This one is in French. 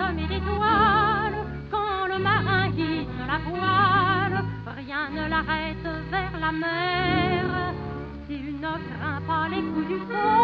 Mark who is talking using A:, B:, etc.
A: brume et d'étoiles. Quand le marin hisse la voile, rien ne l'arrête vers la mer. S'il ne craint pas les coups du vent,